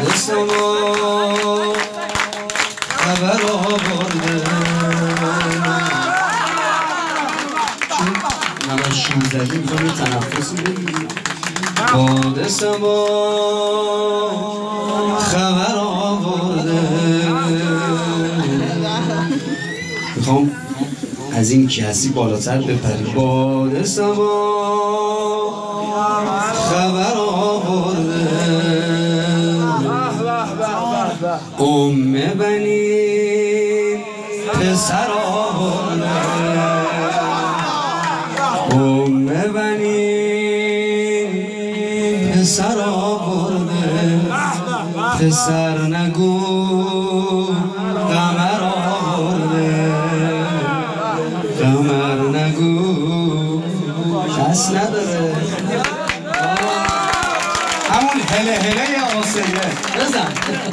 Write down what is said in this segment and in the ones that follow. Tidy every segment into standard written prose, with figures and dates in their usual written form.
سما خبر آورده چون نمه شور زدی میخوام یه تنفسی بگیریم باد سما خبر آورده میخوام از این کسی بالاتر بپری باد سما خبر آورده بنی پسر آورده بنی پسر آورده پسر نگو قمر آورده قمر نگو کس نداره همون هله هله آسیه بزن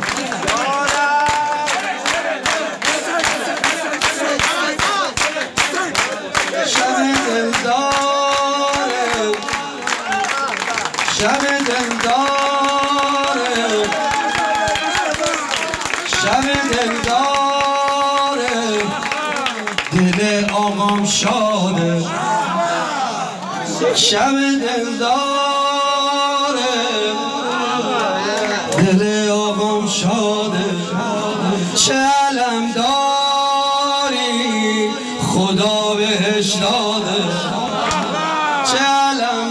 شب دلداره شب دلداره شب دلداره دل آقام شاده شب دلداره دل آقام شاده چه علم داری خدا بهش داده چه علم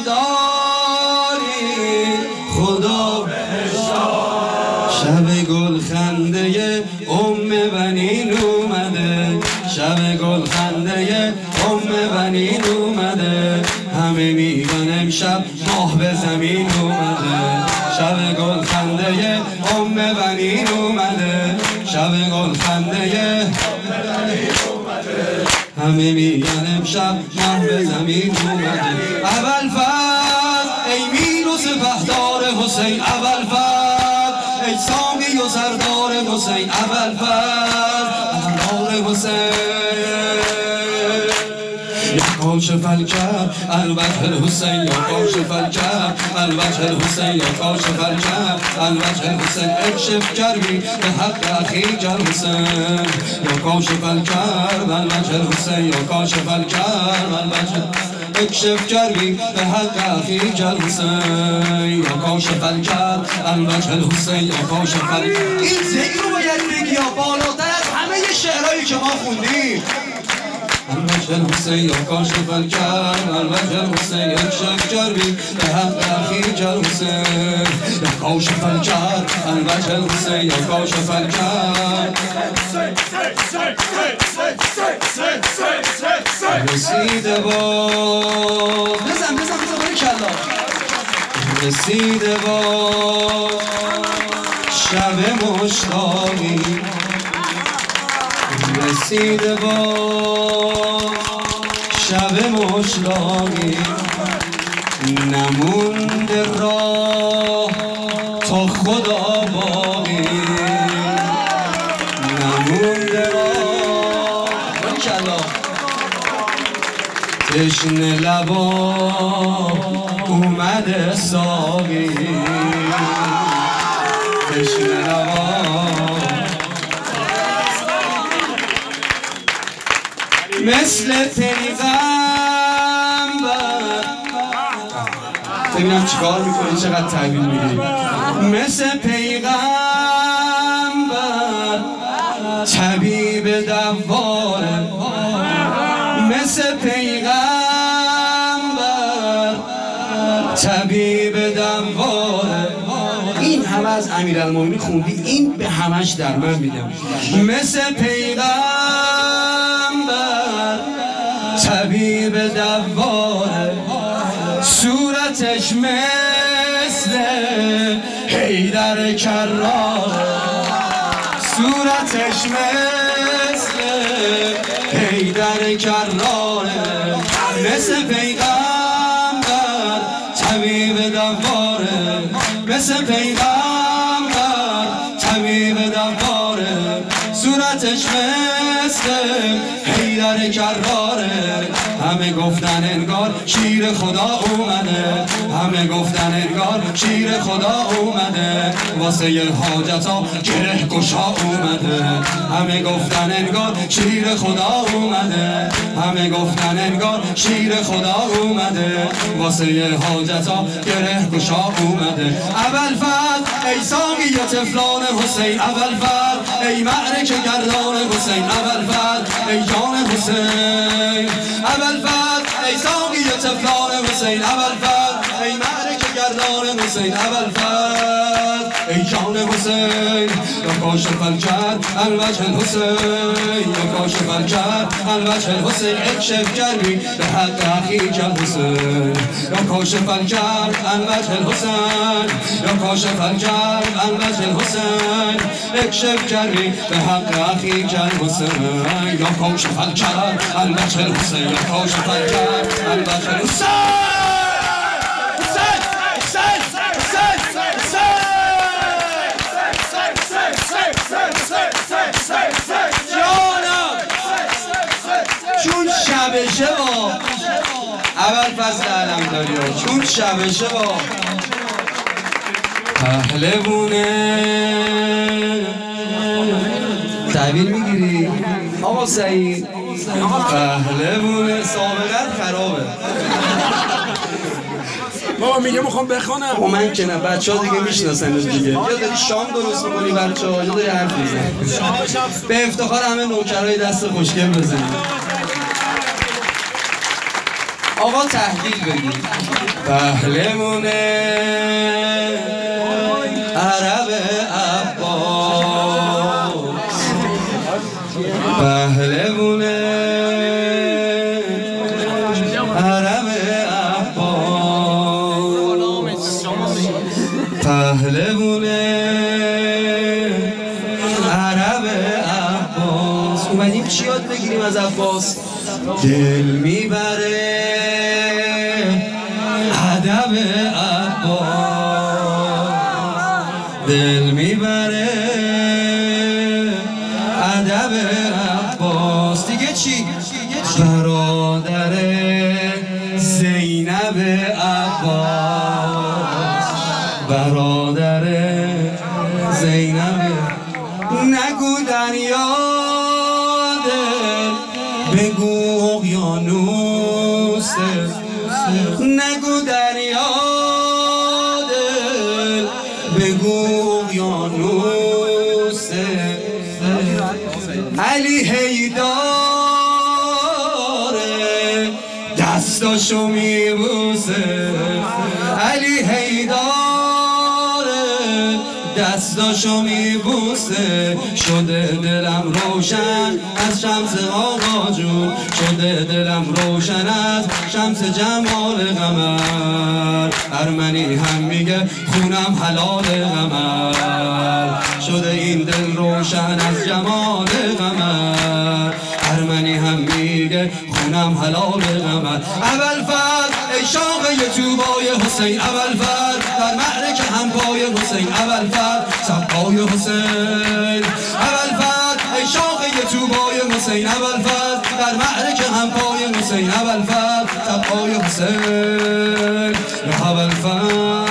داری خدا بهش داده شب گل خنده بنین اومده شب گل خنده بنین اومده همه میگن امشب ماه به زمین اومده شب گل خنده بنین اومده شب گل خنده همه میگن امشب ماه به زمین اومده اول فرد ای میر و سپهدار حسین اول فرد ای سامی و سردار حسین اول فرد سردار حسین یا کاشف الکرب الوجه الحسین یا کاشف الکرب الوجه الحسین یا کاشف الکرب الوجه الحسین اکشف کربی به حق اخیک الحسین یا کاشف الکرب الوجه الحسین یا کاشف الکرب الوجه اکشف کربی به حق اخیک الحسین یا کاشف الکرب الوجه الحسین یا کاشف الکرب این ذکر رو باید بگی یا بالاتر از همه شعرهایی که ما خوندیم الوجه الحسین یا کاشف الکرب الوجه الحسین اکشف کربی به حق اخیک الحسین یا کاشف الکرب الوجه الحسین یا کاشف الکرب رسیده با بزن باریکلا رسیده با شب مشتاقی رسیده با شب مشتاقی نمونده راه تا خدا باقی نمونده راه باریکلا تشنه لبا اومده ساقی تشنه لبا مثل پیغمبر ببینم چیکار میکنی چقدر تحویل میگیری مثل پیغمبر طبیب دواره مثل پیغمبر طبیب دواره این همه از امیرالمومنین خوندی این به همش در من میدم مثل پیغمبر طبیب دواره صورتش مثل حیدر کراره صورتش مثل حیدر کراره مثل پیغمبر طبیب دواره مثل پیغمبر طبیب دواره صورتش مثل حیدر کراره همه گفتن انگار شیر خدا اومده، همه گفتن انگار شیر خدا اومده، واسه حاجتا گره گشا اومده، همه گفتن انگار شیر خدا اومده، همه گفتن انگار شیر خدا اومده، واسه حاجتا گره گشا اومده. ابوالفضل ای ساقی طفلان حسین، ابوالفضل ای معرکه گردان حسین، ابوالفضل ای جان حسین، ابوالفضل ای ساقی طفلان حسین، ابوالفضل ای معرکه گردان حسین، ابوالفضل ای جان حسین، یا کاشف الکرب عن وجه الحسین، یا کاشف الکرب عن وجه الحسین، اکشف کربی به حق اخیک الحسین، یا کاشف الکرب عن وجه الحسین، یا کاشف الکرب عن وجه الحسین، اکشف کربی به حق اخیک الحسین، یا کاشف الکرب عن وجه الحسین، یا کاشف الکرب عن وجه الحسین. چون شبشه با ابوالفضل علمداری ها، چون شبشه با پهلوونه تحویل میگیری؟ آقا سعید پهلوونه سابقت خرابه. بابا میگه میخوام بخونم. او من که نه، بچه ها دیگه میشناسن دیگه. یا داری شام درست میکنی بچه ها، یا داری حرف میزنی. به افتخار همه نوکرهای دست خوشگل بزنید. آقا تحویل بگید. پهلوونه عرب عباس، پهلوونه عرب عباس، پهلوونه عرب عباس. اومدیم چی یاد بگیریم از عباس؟ دل میبره ادب عباس، دل میبره ادب عباس. دیگه چی؟ برادر زینب عباس، برادر زینب. نگو دریا دل، بگو اقیانوسه، نگو دریا دل، بگو اقیانوسه. علی حیداره دستاشو میبوسه، علی حیداره دستاشو میبوسه. شده دلم روشن از شمس آقا جون، شده دلم روشن از شمس جمال قمر. ارمنی هم میگه خونم حلال قمر، شده این دل روشن از جمال قمر. ارمنی هم میگه خونم حلال قمر. ابوالفضل ای شاقه توبای حسین، ابوالفضل در معرکه هم پای حسین، ابوالفضل سقای حسین، ابوالفضل ای شاقه توبای حسین، ابوالفضل در معرکه هم پای حسین، ابوالفضل سقای حسین، یا ابوالفضل